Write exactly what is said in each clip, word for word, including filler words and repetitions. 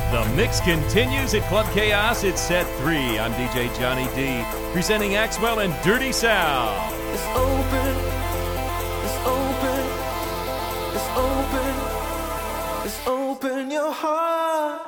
The mix continues at Club Chaos. It's set three. I'm D J Johnny D, presenting Axwell and Dirty South. It's open, it's open, it's open, it's open your heart.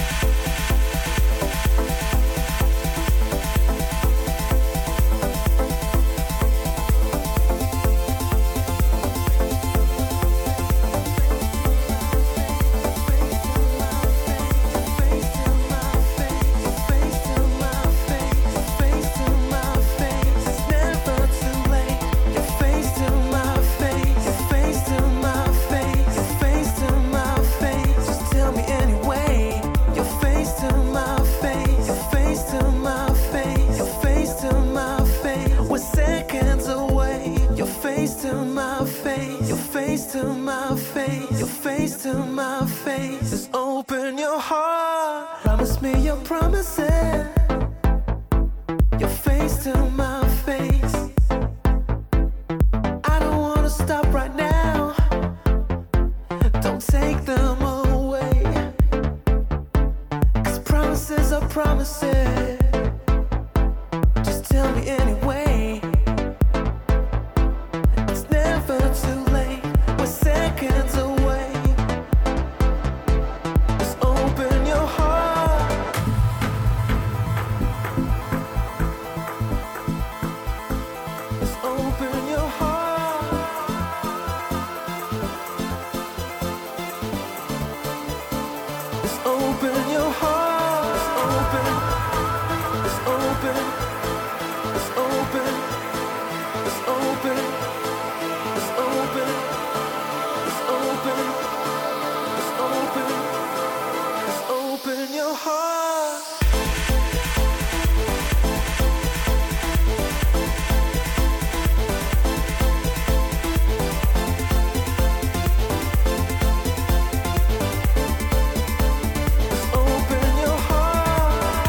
To my face, your face to my face. Just open your heart. Promise me your promises. Your face to my face. I don't wanna stop right now. Don't take them away. 'Cause promises are promises. Just tell me anyway. It's never too late. Seconds away. Just open your heart. Just open your heart. Just open your heart. Just open. Just open. Just open. Just open. Just open. Open, just open, just open your heart. Just open your heart.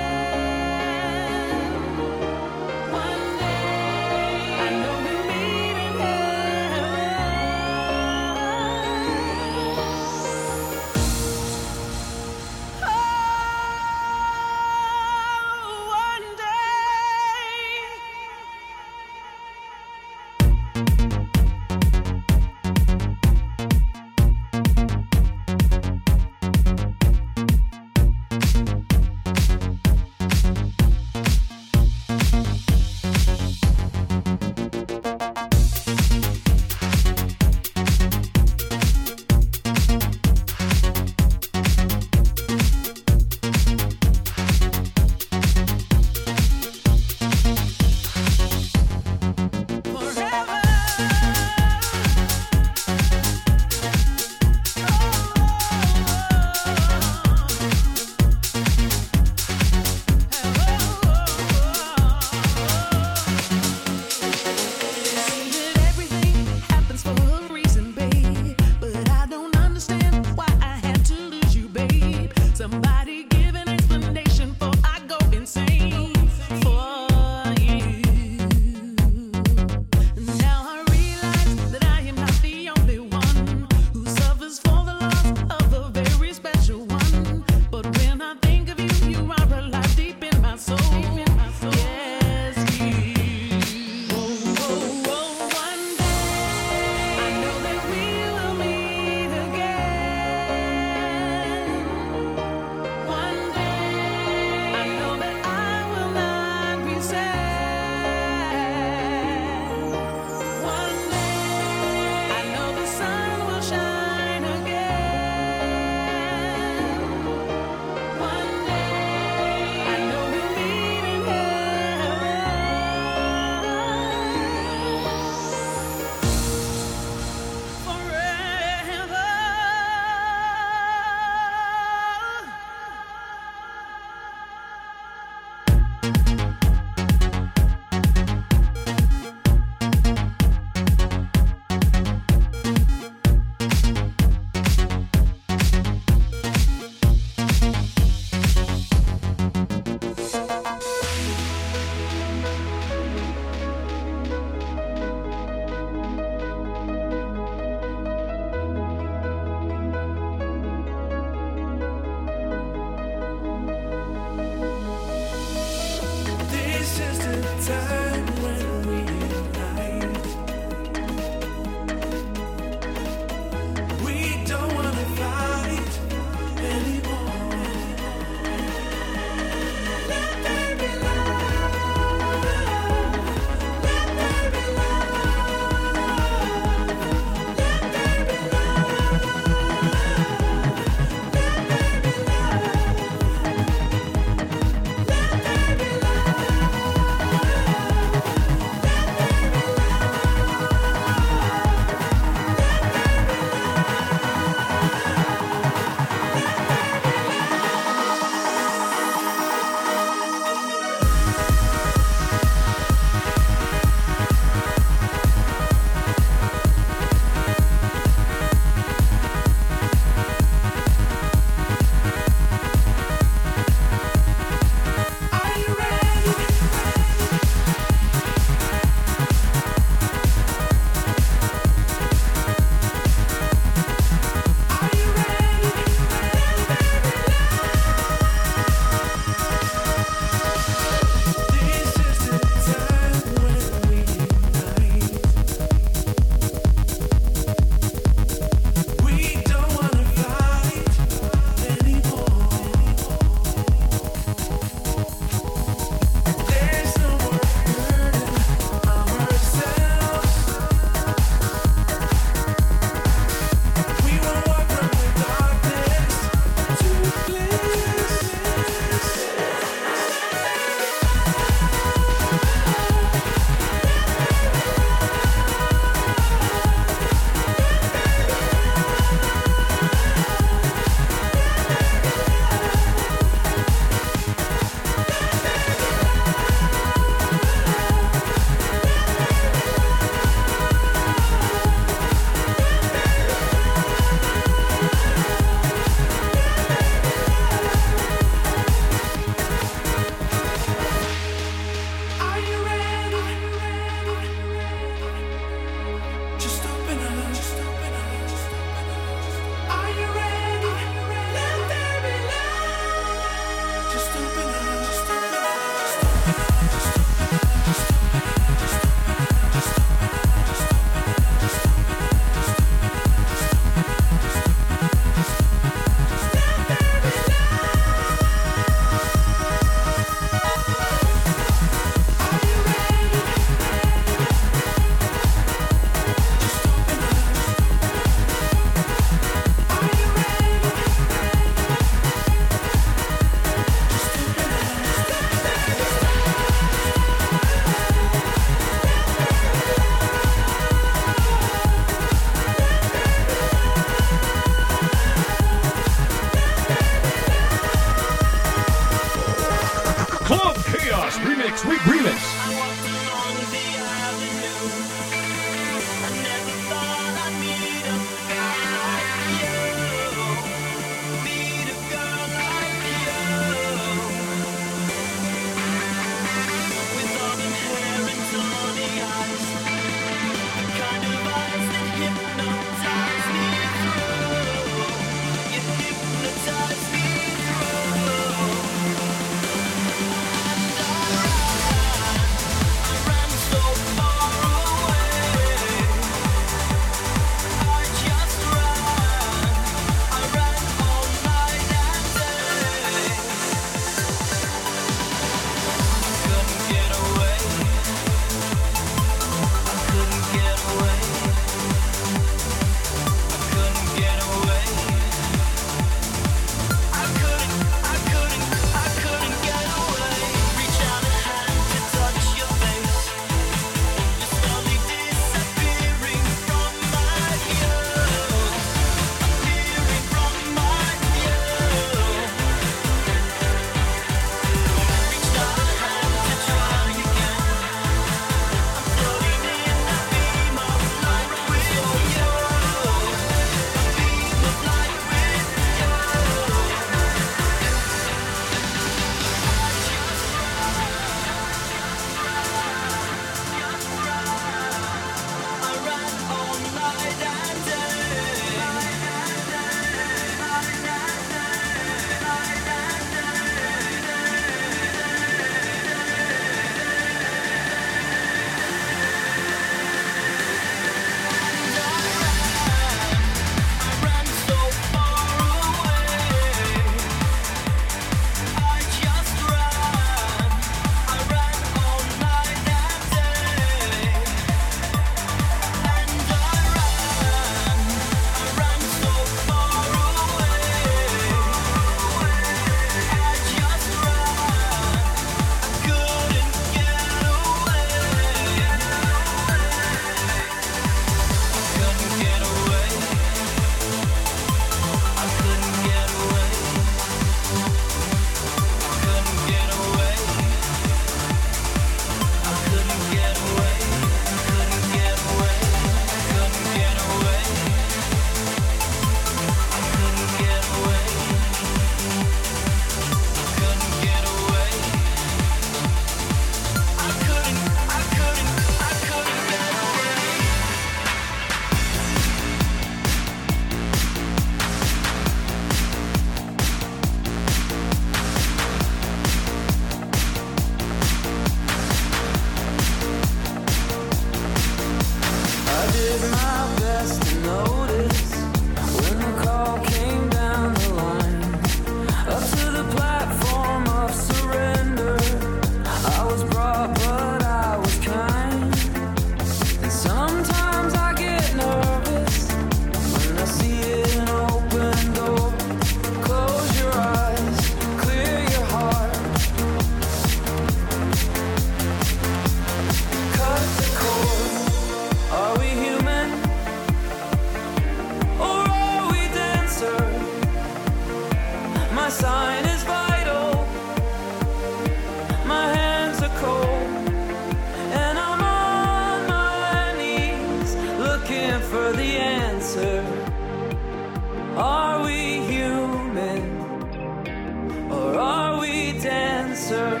together. Are we human or are we dancer?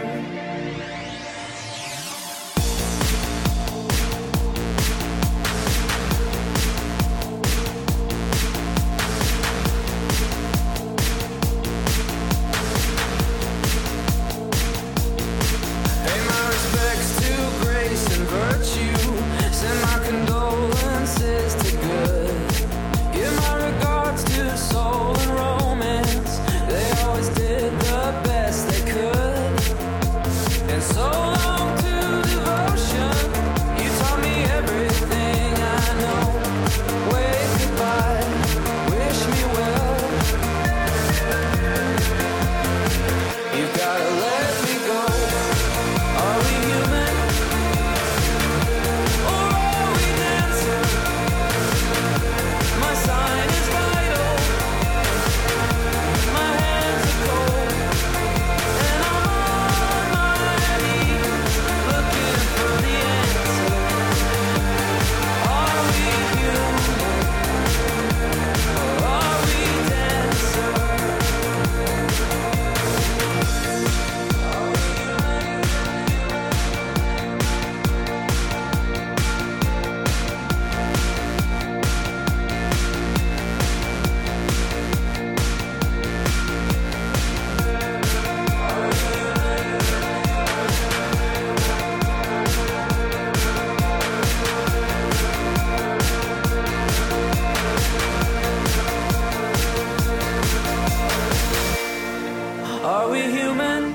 Are we human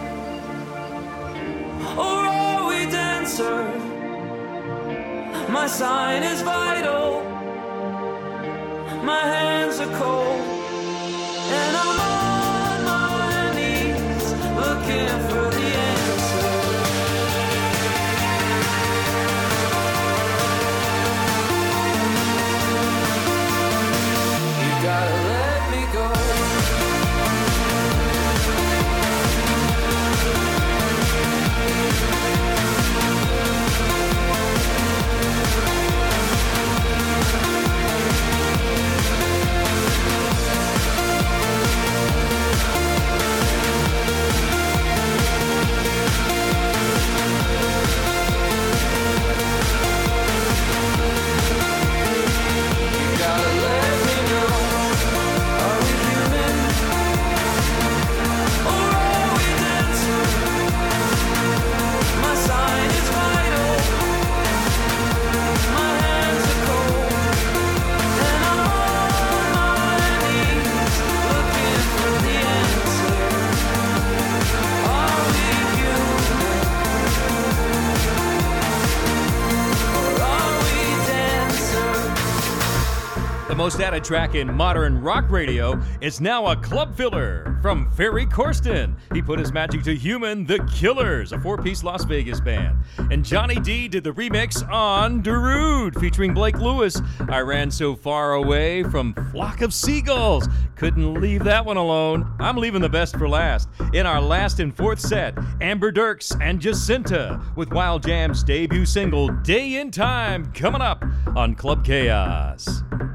or are we dancer? My sign is vital, my hands are cold, and I'm on my knees looking for the answer. You gotta let me go. The most added track in modern rock radio is now a club filler from Ferry Corsten. He put his magic to Human, The Killers, a four-piece Las Vegas band. And Johnny D did the remix on Darude, featuring Blake Lewis. I Ran So Far Away from Flock of Seagulls. Couldn't leave that one alone. I'm leaving the best for last. In our last and fourth set, Amber Dirks and Jacinta with Wild Jam's debut single, Day in Time, coming up on Club Chaos.